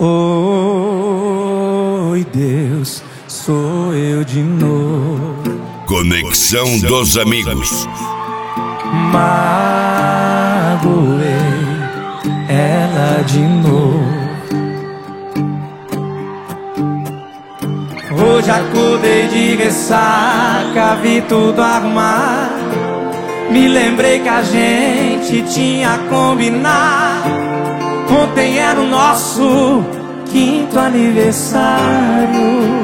Oi, Deus, sou eu de novo. Conexão dos Amigos. Magoei ela de novo. Hoje acordei de ressaca, vi tudo arrumar. Me lembrei que a gente tinha combinado. Ontem era o nosso 5º aniversário.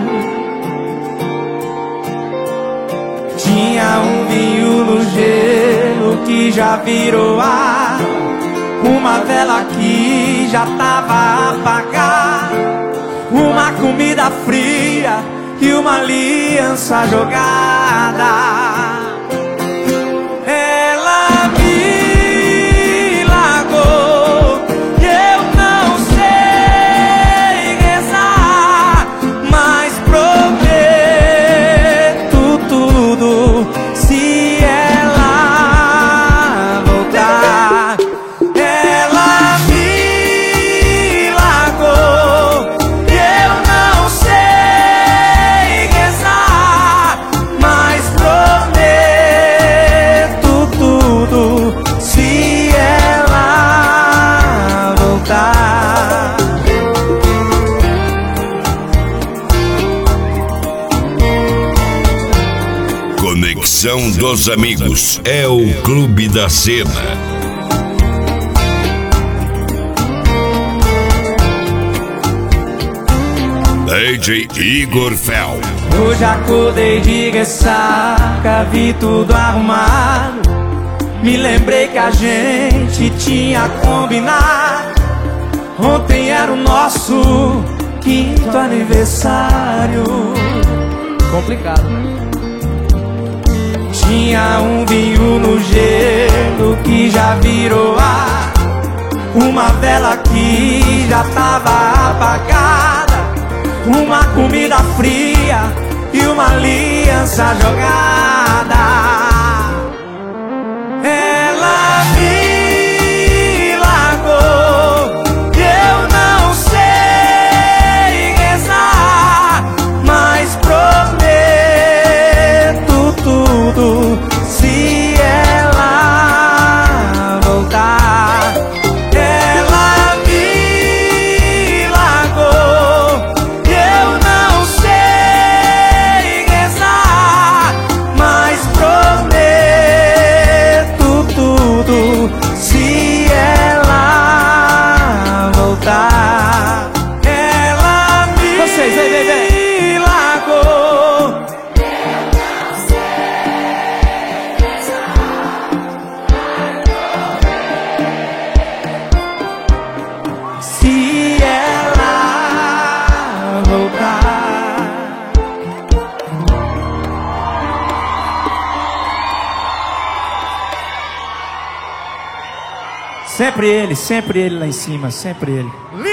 Tinha um vinho no gelo que já virou ar, uma vela que já tava apagada, uma comida fria e uma aliança jogada. Ela me largou e eu não sei rezar, mas prometo tudo se ela voltar. Ela me largou e eu não sei rezar, mas prometo tudo se ela voltar. Conexão dos Amigos é o Clube da Cena. DJ Igor Fel. Hoje acordei de ressaca, vi tudo arrumado. Me lembrei que a gente tinha combinado. Ontem era o nosso 5º aniversário. Complicado, né? Tinha um vinho no gelo que já virou ar, uma vela que já tava apagada, uma comida fria e uma aliança jogada. Ela me largou e eu não sei rezar, mas prometo tudo se ela voltar. Ela me largou e eu não sei rezar, mas prometo tudo se ela voltar. Ela me largou. Se ela voltar. Sempre ele lá em cima, sempre ele.